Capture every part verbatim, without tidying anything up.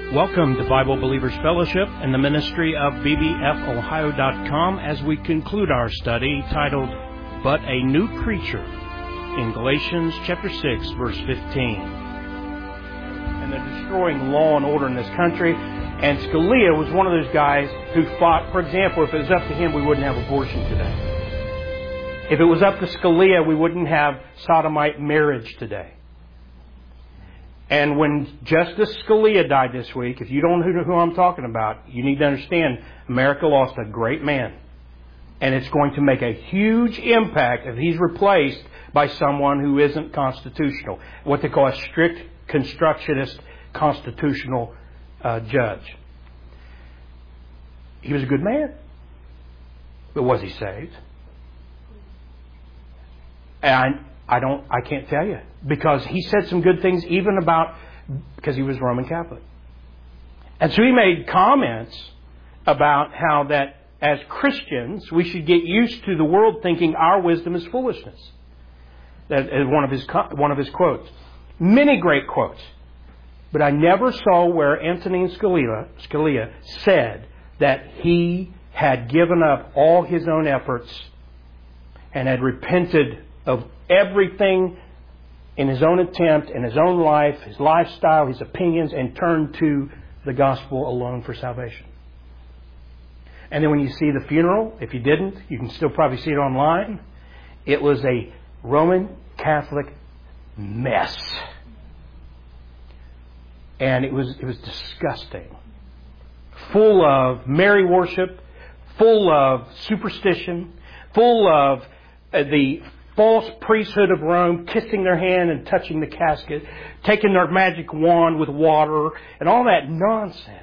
Welcome to Bible Believers Fellowship and the ministry of B B F Ohio dot com as we conclude our study titled, But a New Creature, in Galatians chapter six, verse fifteen. And they're destroying law and order in this country. And Scalia was one of those guys who fought, for example, if it was up to him, we wouldn't have abortion today. If it was up to Scalia, we wouldn't have sodomite marriage today. And when Justice Scalia died this week, if you don't know who I'm talking about, you need to understand America lost a great man. And it's going to make a huge impact if he's replaced by someone who isn't constitutional. What they call a strict constructionist constitutional uh, judge. He was a good man. But was he saved? And I don't, I can't tell you. Because he said some good things even about, because he was Roman Catholic. And so he made comments about how that as Christians, we should get used to the world thinking our wisdom is foolishness. That is one of his, one of his quotes. Many great quotes. But I never saw where Antonin Scalia, Scalia said that he had given up all his own efforts and had repented of everything in his own attempt, in his own life, his lifestyle, his opinions, and turned to the gospel alone for salvation. And then when you see the funeral, if you didn't, you can still probably see it online. It was a Roman Catholic mess. And it was it was disgusting. Full of Mary worship, full of superstition, full of uh, the false priesthood of Rome, kissing their hand and touching the casket, taking their magic wand with water, and all that nonsense.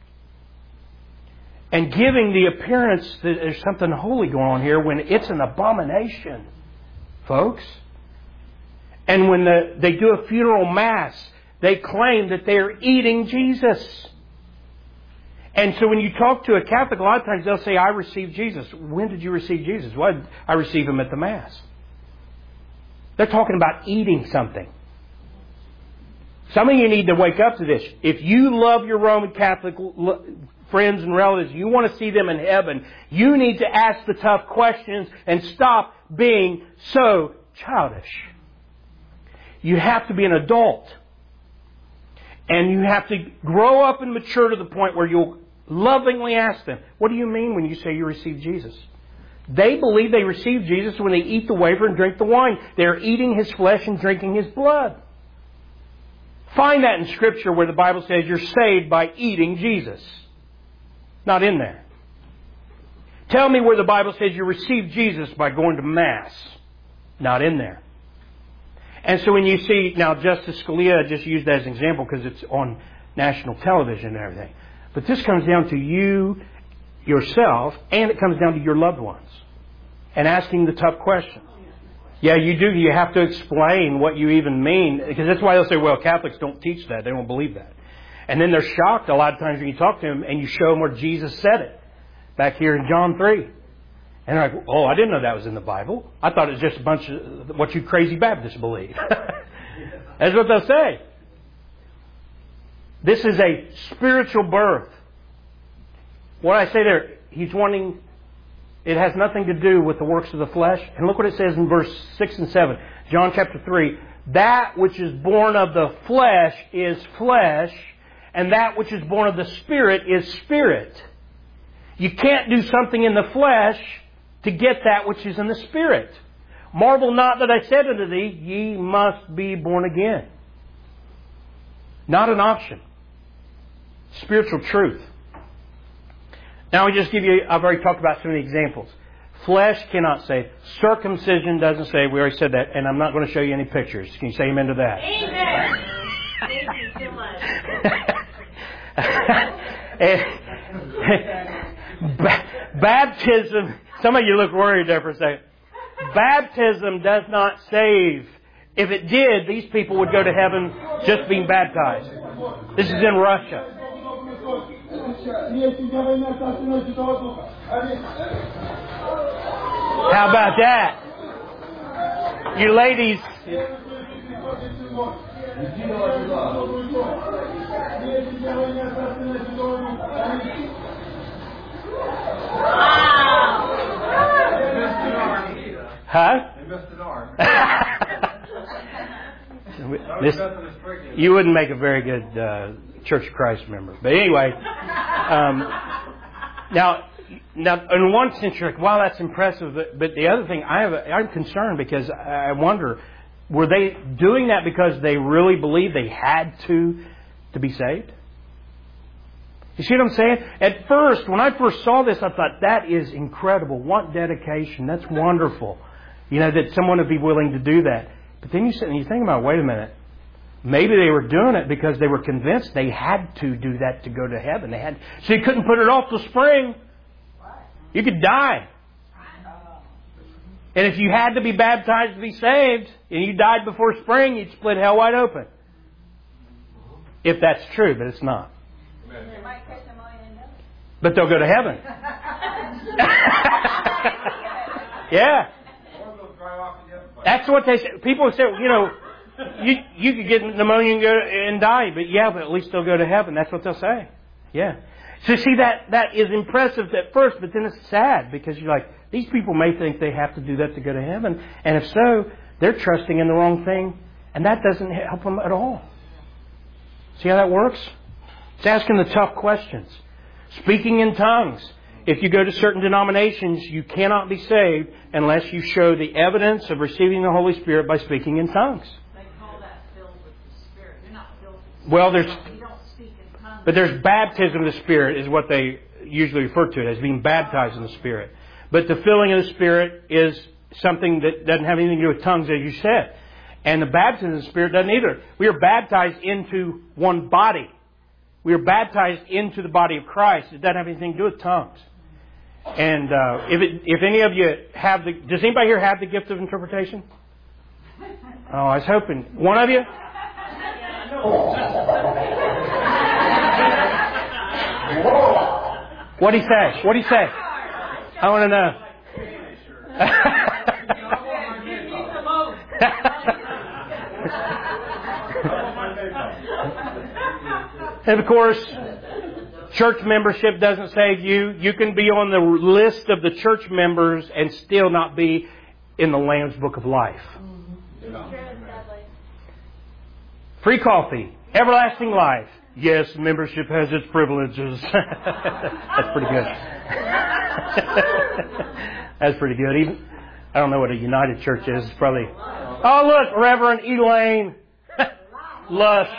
And giving the appearance that there's something holy going on here when it's an abomination, folks. And when the, they do a funeral mass, they claim that they're eating Jesus. And so when you talk to a Catholic, a lot of times they'll say, I received Jesus. When did you receive Jesus? Well, I received Him at the Mass. They're talking about eating something. Some of you need to wake up to this. If you love your Roman Catholic friends and relatives, you want to see them in heaven, you need to ask the tough questions and stop being so childish. You have to be an adult. And you have to grow up and mature to the point where you'll lovingly ask them, what do you mean when you say you received Jesus? They believe they receive Jesus when they eat the wafer and drink the wine. They're eating His flesh and drinking His blood. Find that in Scripture where the Bible says you're saved by eating Jesus. Not in there. Tell me where the Bible says you receive Jesus by going to Mass. Not in there. And so when you see, now Justice Scalia, I just used that as an example because it's on national television and everything. But this comes down to you, yourself, and it comes down to your loved ones. And asking the tough questions. Yeah, you do. You have to explain what you even mean. Because that's why they'll say, well, Catholics don't teach that. They don't believe that. And then they're shocked a lot of times when you talk to them and you show them where Jesus said it. Back here in John three. And they're like, oh, I didn't know that was in the Bible. I thought it was just a bunch of what you crazy Baptists believe. That's what they'll say. This is a spiritual birth. What I say there, He's wanting, it has nothing to do with the works of the flesh. And look what it says in verse six and seven. John chapter three. That which is born of the flesh is flesh, and that which is born of the Spirit is spirit. You can't do something in the flesh to get that which is in the Spirit. Marvel not that I said unto thee, ye must be born again. Not an option. Spiritual truth. Now I just give you, I've already talked about some of the examples. Flesh cannot save. Circumcision doesn't save. We already said that. And I'm not going to show you any pictures. Can you say amen to that? Amen. Thank you so much. Baptism, some of you look worried there for a second. Baptism does not save. If it did, these people would go to heaven just being baptized. This is in Russia. How about that? You ladies, Huh? They missed an arm. This, you wouldn't make a very good uh, Church of Christ member. But anyway, um, now, now in one sense you're like, wow, that's impressive. But, but the other thing, I have, a, I'm concerned because I wonder, were they doing that because they really believed they had to to be saved? You see what I'm saying? At first, when I first saw this, I thought, that is incredible. What dedication. That's wonderful. You know, that someone would be willing to do that. But then you sit and you think about, wait a minute. Maybe they were doing it because they were convinced they had to do that to go to heaven. They had, so you couldn't put it off till spring. You could die. And if you had to be baptized to be saved, and you died before spring, you'd split hell wide open. If that's true, but it's not. But they'll go to heaven. Yeah. That's what they say. People say, you know, you you could get pneumonia and, go and die, but yeah, but at least they'll go to heaven. That's what they'll say. Yeah. So see, that that is impressive at first, but then it's sad because you're like, these people may think they have to do that to go to heaven, and if so, they're trusting in the wrong thing, and that doesn't help them at all. See how that works? It's asking the tough questions. Speaking in tongues. If you go to certain denominations, you cannot be saved unless you show the evidence of receiving the Holy Spirit by speaking in tongues. They call that filled with the Spirit. You're not filled with the Spirit. Well, there's, you don't speak in tongues. but there's baptism of the Spirit is what they usually refer to it as, being baptized in the Spirit. But the filling of the Spirit is something that doesn't have anything to do with tongues, as you said. And the baptism of the Spirit doesn't either. We are baptized into one body. We are baptized into the body of Christ. It doesn't have anything to do with tongues. And uh, if it, if any of you have the... Does anybody here have the gift of interpretation? Oh, I was hoping. One of you? What'd he say? What'd he say? I want to know. And of course, church membership doesn't save you. You can be on the list of the church members and still not be in the Lamb's Book of Life. Free coffee. Everlasting life. Yes, membership has its privileges. That's pretty good. That's pretty good. Even I don't know what a United Church is. It's probably... Oh, look, Reverend Elaine. Lush.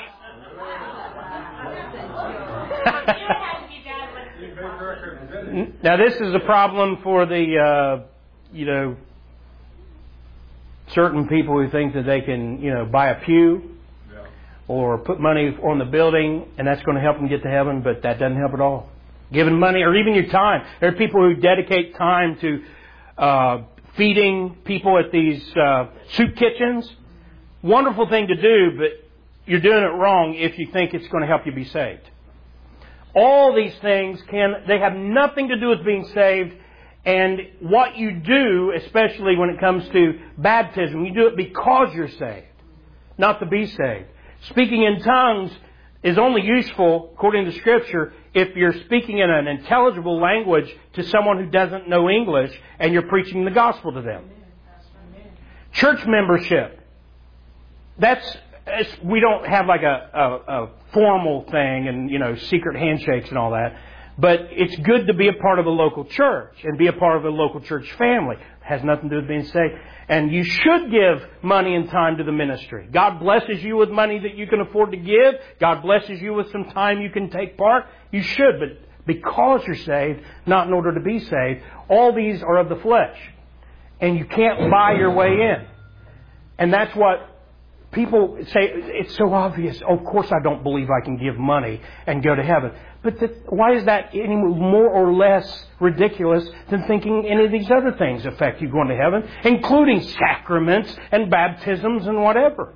Now, this is a problem for the, uh, you know, certain people who think that they can, you know, buy a pew or put money on the building and that's going to help them get to heaven, but that doesn't help at all. Giving money or even your time. There are people who dedicate time to uh, feeding people at these uh, soup kitchens. Wonderful thing to do, but you're doing it wrong if you think it's going to help you be saved. All these things can, they have nothing to do with being saved. And what you do, especially when it comes to baptism, you do it because you're saved, not to be saved. Speaking in tongues is only useful, according to Scripture, if you're speaking in an intelligible language to someone who doesn't know English and you're preaching the gospel to them. Church membership. That's, we don't have like a, a, a formal thing and, you know, secret handshakes and all that. But it's good to be a part of a local church and be a part of a local church family. It has nothing to do with being saved. And you should give money and time to the ministry. God blesses you with money that you can afford to give. God blesses you with some time you can take part. You should, but because you're saved, not in order to be saved. All these are of the flesh. And you can't buy your way in. And that's what people say, it's so obvious. Oh, of course I don't believe I can give money and go to heaven. But the, why is that any more or less ridiculous than thinking any of these other things affect you going to heaven, including sacraments and baptisms and whatever?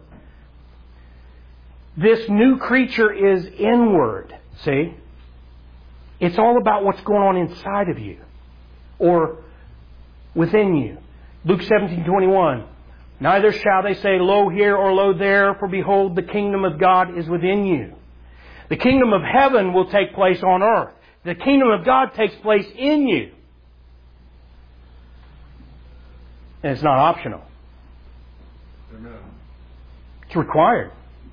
This new creature is inward, see? It's all about what's going on inside of you or within you. Luke seventeen twenty-one. Neither shall they say, Lo here or lo there, for behold, the kingdom of God is within you. The kingdom of heaven will take place on earth. The kingdom of God takes place in you. And it's not optional. Amen. It's required.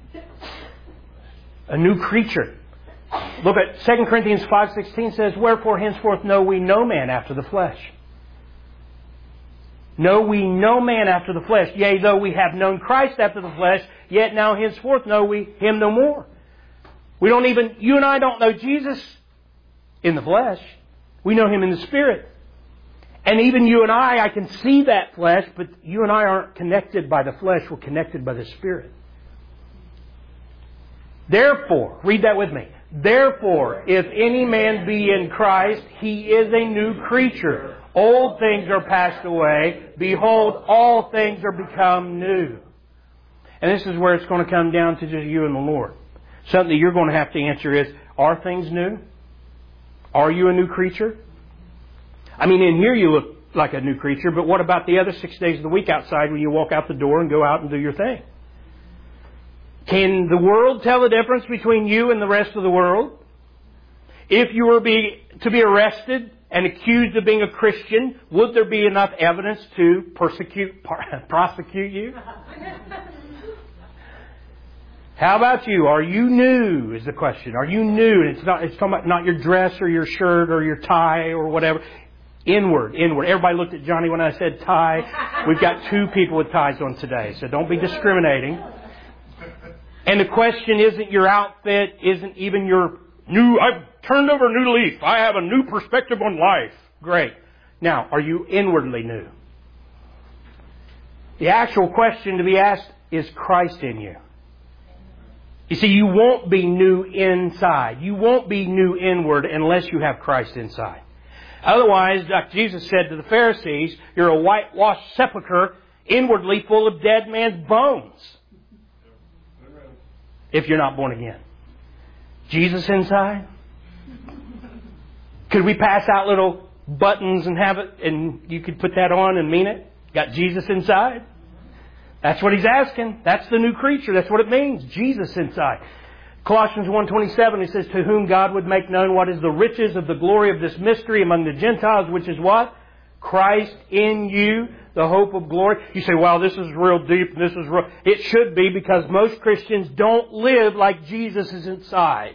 A new creature. Look at Second Corinthians five sixteen says, Wherefore henceforth know we no man after the flesh. Know we no man after the flesh. Yea, though we have known Christ after the flesh, yet now henceforth know we Him no more. We don't even, you and I don't know Jesus in the flesh. We know Him in the Spirit. And even you and I, I can see that flesh, but you and I aren't connected by the flesh. We're connected by the Spirit. Therefore, read that with me. Therefore, if any man be in Christ, he is a new creature. Old things are passed away. Behold, all things are become new. And this is where it's going to come down to just you and the Lord. Something that you're going to have to answer is, are things new? Are you a new creature? I mean, in here you look like a new creature, but what about the other six days of the week outside when you walk out the door and go out and do your thing? Can the world tell the difference between you and the rest of the world? If you were be, to be arrested and accused of being a Christian, would there be enough evidence to persecute, prosecute you? How about you? Are you new? Is the question. Are you new? And it's not. It's talking about not your dress or your shirt or your tie or whatever. Inward, inward. Everybody looked at Johnny when I said tie. We've got two people with ties on today, so don't be discriminating. And the question isn't your outfit, isn't even your new, I've turned over a new leaf. I have a new perspective on life. Great. Now, are you inwardly new? The actual question to be asked, is Christ in you? You see, you won't be new inside. You won't be new inward unless you have Christ inside. Otherwise, like Jesus said to the Pharisees, you're a whitewashed sepulchre inwardly full of dead man's bones. If you're not born again. Jesus inside? Could we pass out little buttons and have it, and you could put that on and mean it? Got Jesus inside? That's what He's asking. That's the new creature. That's what it means. Jesus inside. Colossians one twenty-seven, it says, To whom God would make known what is the riches of the glory of this mystery among the Gentiles, which is what? Christ in you, the hope of glory. You say, well, this is real deep. And this is real. It should be, because most Christians don't live like Jesus is inside.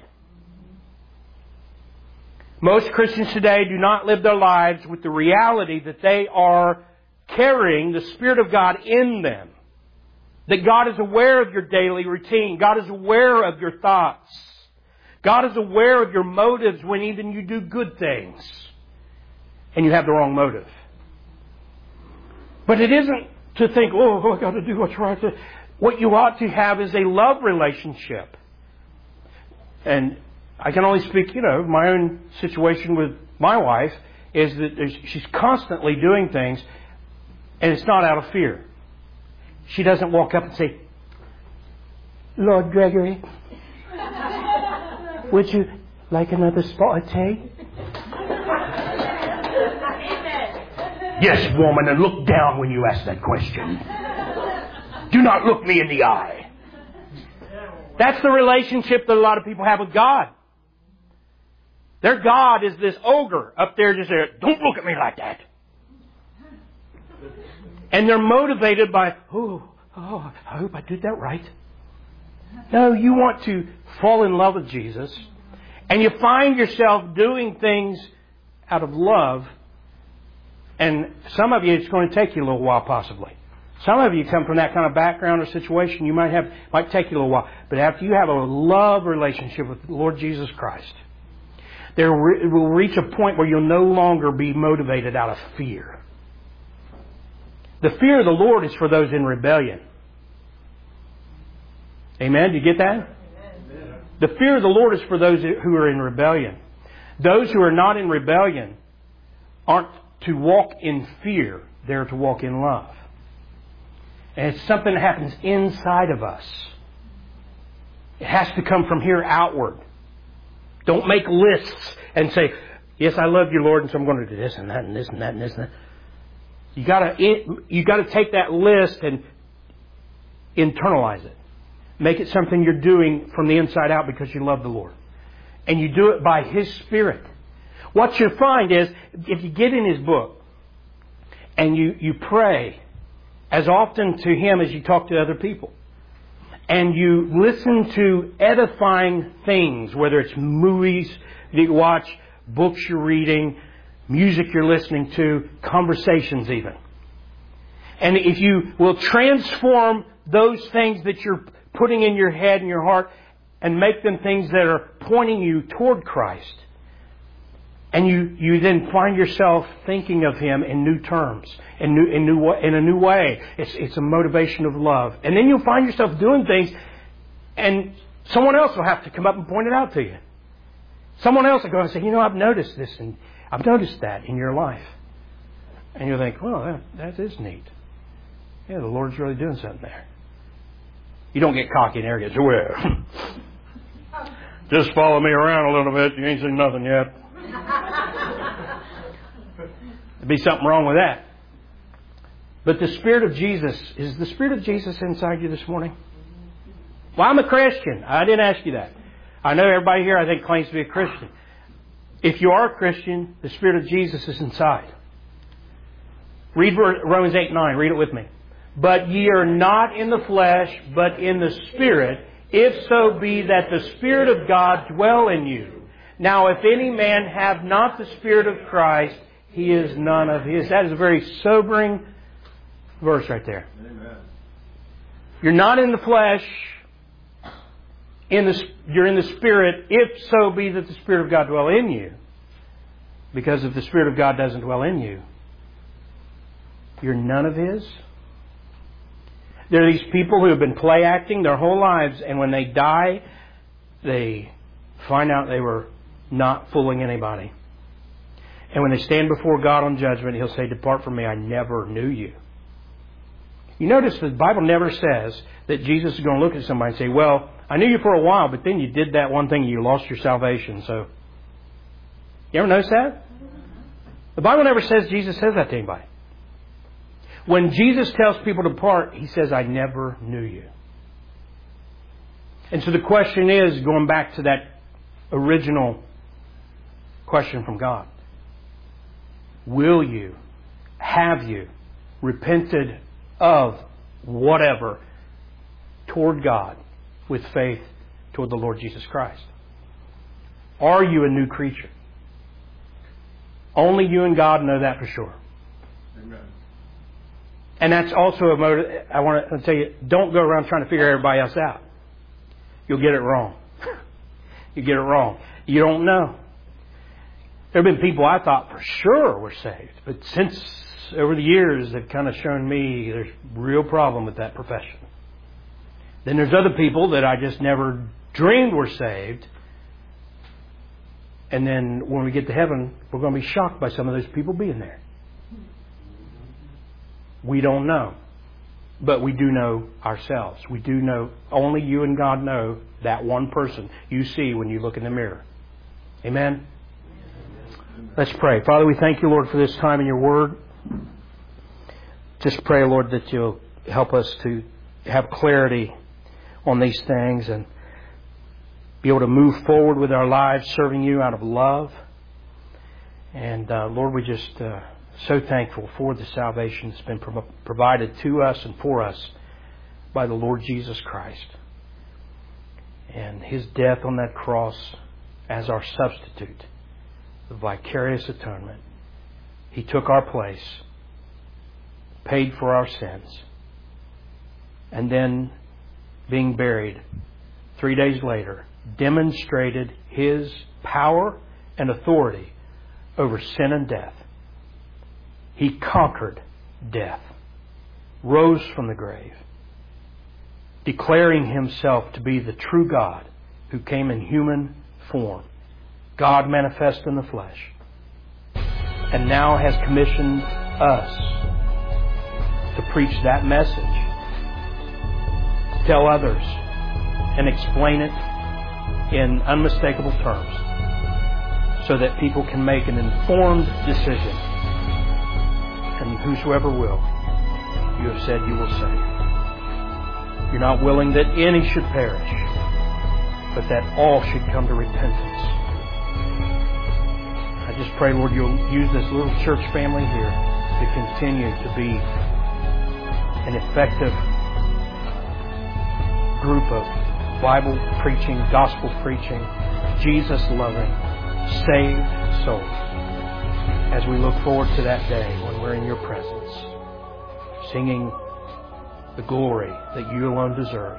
Most Christians today do not live their lives with the reality that they are carrying the Spirit of God in them. That God is aware of your daily routine. God is aware of your thoughts. God is aware of your motives when even you do good things and you have the wrong motive. But it isn't to think, oh, I've got to do what's right. What you ought to have is a love relationship. And I can only speak, you know, my own situation with my wife is that she's constantly doing things, and it's not out of fear. She doesn't walk up and say, Lord Gregory, would you like another spot of tea? Yes, woman, and look down when you ask that question. Do not look me in the eye. That's the relationship that a lot of people have with God. Their God is this ogre up there just there. Don't look at me like that. And they're motivated by, oh, oh, I hope I did that right. No, you want to fall in love with Jesus. And you find yourself doing things out of love. And some of you, it's going to take you a little while possibly. Some of you come from that kind of background or situation. You might have, might take you a little while. But after you have a love relationship with the Lord Jesus Christ, there will reach a point where you'll no longer be motivated out of fear. The fear of the Lord is for those in rebellion. Amen? Do you get that? Amen. The fear of the Lord is for those who are in rebellion. Those who are not in rebellion aren't to walk in fear. They're to walk in love. And it's something that happens inside of us. It has to come from here outward. Don't make lists and say, yes, I love you, Lord, and so I'm going to do this and that and this and that and this and that. You gotta, you gotta take that list and internalize it. Make it something you're doing from the inside out because you love the Lord. And you do it by His Spirit. What you'll find is, if you get in His book and you, you pray as often to Him as you talk to other people, and you listen to edifying things, whether it's movies that you watch, books you're reading, music you're listening to, conversations even. And if you will transform those things that you're putting in your head and your heart and make them things that are pointing you toward Christ, and you, you then find yourself thinking of Him in new terms, in new, in new, in a new way. It's, it's a motivation of love. And then you'll find yourself doing things, and someone else will have to come up and point it out to you. Someone else will go and say, you know, I've noticed this, and I've noticed that in your life. And you'll think, well, that, that is neat. Yeah, the Lord's really doing something there. You don't get cocky and arrogant. Well, just follow me around a little bit. You ain't seen nothing yet. There'd be something wrong with that. But the Spirit of Jesus, is the Spirit of Jesus inside you this morning? Well, I'm a Christian. I didn't ask you that. I know everybody here, I think, claims to be a Christian. If you are a Christian, the Spirit of Jesus is inside. Read Romans eight nine. Read it with me. But ye are not in the flesh, but in the Spirit, if so be that the Spirit of God dwell in you. Now, if any man have not the Spirit of Christ, he is none of His. That is a very sobering verse right there. Amen. You're not in the flesh. In the, you're in the Spirit, if so be that the Spirit of God dwell in you. Because if the Spirit of God doesn't dwell in you, you're none of His. There are these people who have been play acting their whole lives, and when they die, they find out they were not fooling anybody. And when they stand before God on judgment, He'll say, depart from me, I never knew you. You notice the Bible never says that Jesus is going to look at somebody and say, well, I knew you for a while, but then you did that one thing and you lost your salvation. So, you ever notice that? The Bible never says Jesus says that to anybody. When Jesus tells people to depart, He says, I never knew you. And so the question is, going back to that original question from God, will you, have you repented of whatever toward God with faith toward the Lord Jesus Christ? Are you a new creature? Only you and God know that for sure. Amen. And that's also a motive. I want to tell you, don't go around trying to figure everybody else out. You'll get it wrong. You get it wrong. You don't know. There have been people I thought for sure were saved, but since over the years they've kind of shown me there's a real problem with that profession. Then there's other people that I just never dreamed were saved. And then when we get to heaven, we're going to be shocked by some of those people being there. We don't know. But we do know ourselves. We do know, only you and God know that one person you see when you look in the mirror. Amen? Let's pray. Father, we thank you, Lord, for this time in your word. Just pray, Lord, that you'll help us to have clarity on these things and be able to move forward with our lives serving you out of love. And uh, Lord, we're just uh, so thankful for the salvation that's been pro- provided to us and for us by the Lord Jesus Christ. And His death on that cross as our substitute, the vicarious atonement. He took our place, paid for our sins, and then being buried three days later, demonstrated His power and authority over sin and death. He conquered death, rose from the grave, declaring Himself to be the true God who came in human form, God manifest in the flesh, and now has commissioned us to preach that message, tell others, and explain it in unmistakable terms so that people can make an informed decision. And whosoever will, you have said you will save. You're not willing that any should perish, but that all should come to repentance. I just pray, Lord, you'll use this little church family here to continue to be an effective group of Bible preaching, gospel preaching, Jesus loving, saved souls as we look forward to that day when we're in your presence, singing the glory that you alone deserve.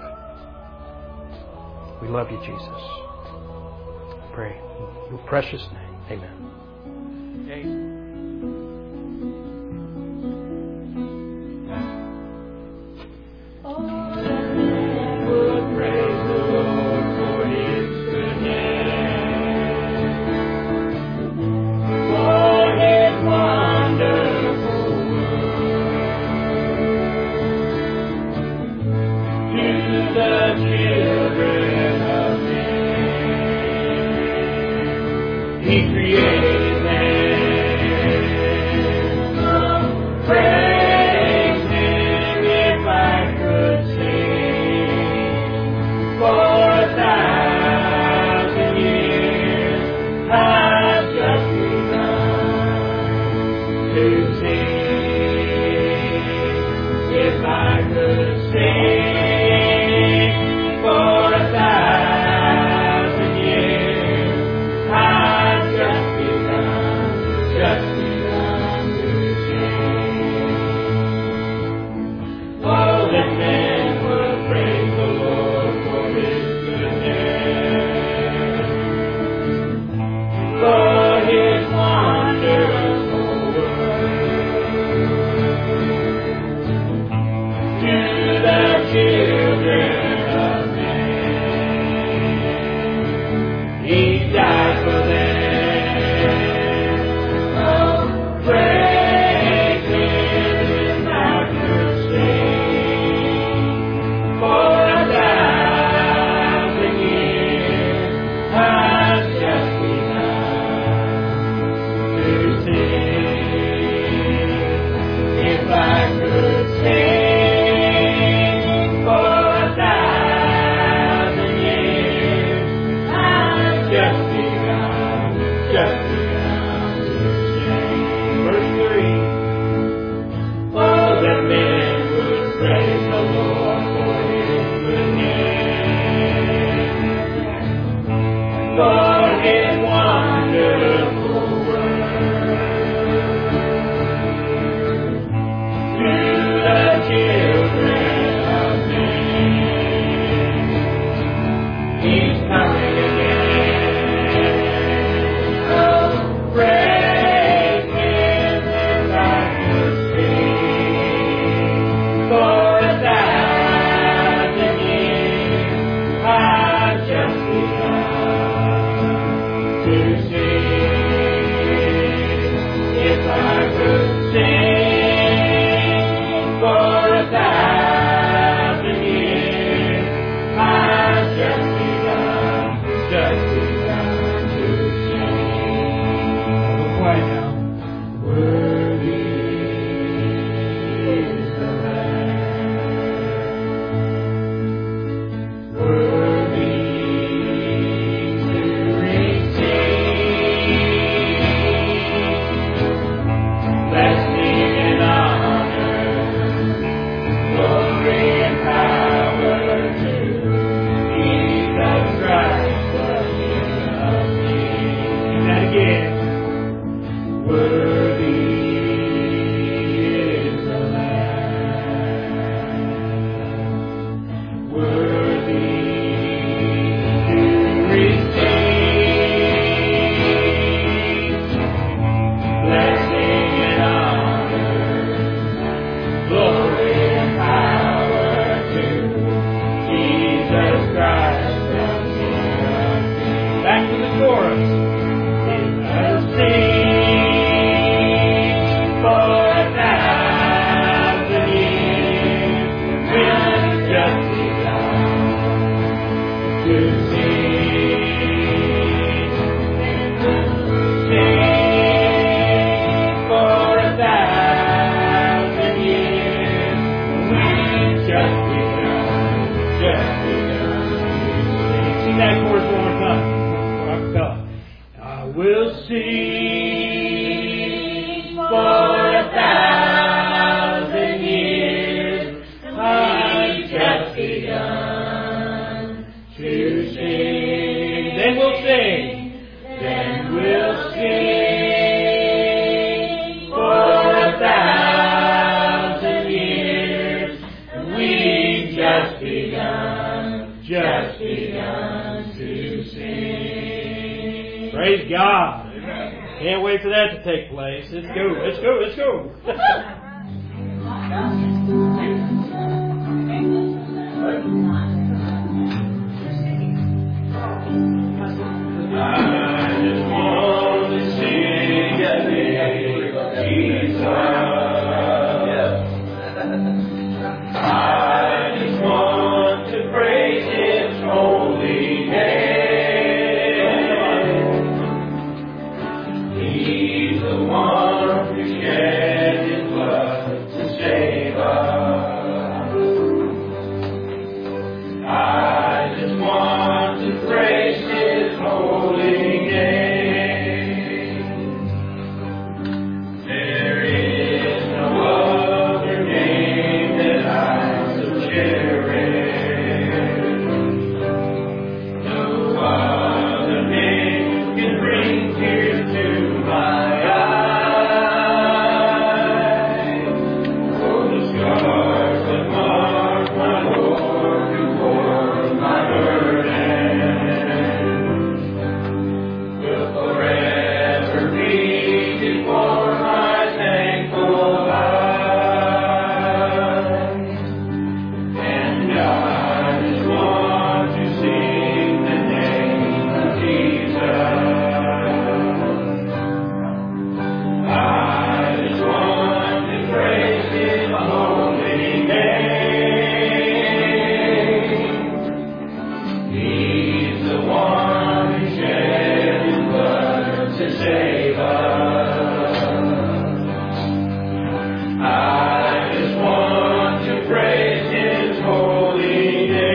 We love you, Jesus. Pray in your precious name. Amen. Amen. just begun to sing. Praise God. Can't wait for that to take place. Let's go, let's go, let's go. I just want to sing the name of Jesus. I just want to praise His holy name. He's the one who shed His blood to save us. I just want to praise His holy name. There is no other name that I so cherish. No other name can bring tears to my eyes. Oh, the scars that mark my Lord who bore my burden will forever be before my thankful eyes. And I just want to sing the name of Jesus. I just want to praise His holy name. He's the one who shed His blood to save us. I just want to praise His holy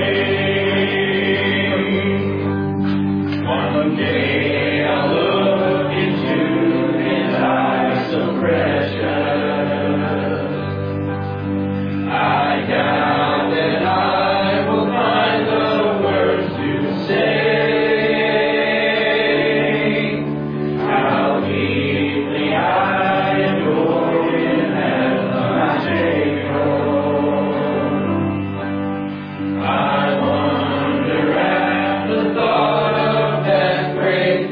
name. One day I'll look into His eyes so precious. I doubt that I will find the words to say. How deeply I adore Him as my Savior. I wonder at the thought of that great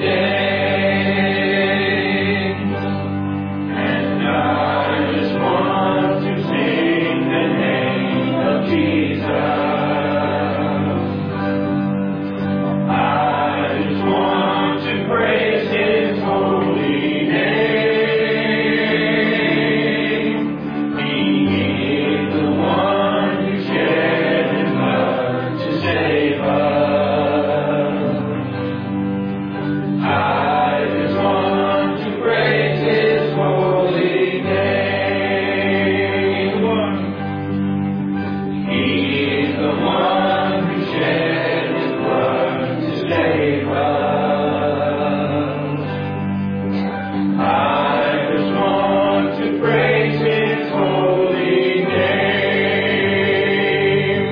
day. And I just want to sing the name of Jesus. I just want to praise His holy name. He is the one who shed His blood to save us. I just want to praise His holy name. He's the one who shed His blood to save us. I just want to praise His holy name.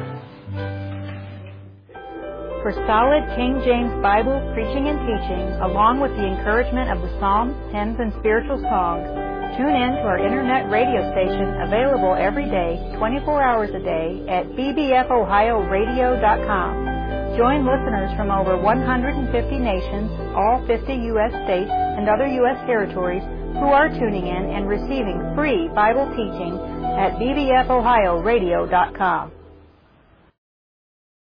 For solid King James Bible preaching and teaching, along with the encouragement of the Psalms, hymns, and spiritual songs, tune in to our internet radio station available every day, twenty-four hours a day at b b f ohio radio dot com. Join listeners from over one hundred fifty nations, all fifty U S states, and other U S territories who are tuning in and receiving free Bible teaching at b b f ohio radio dot com.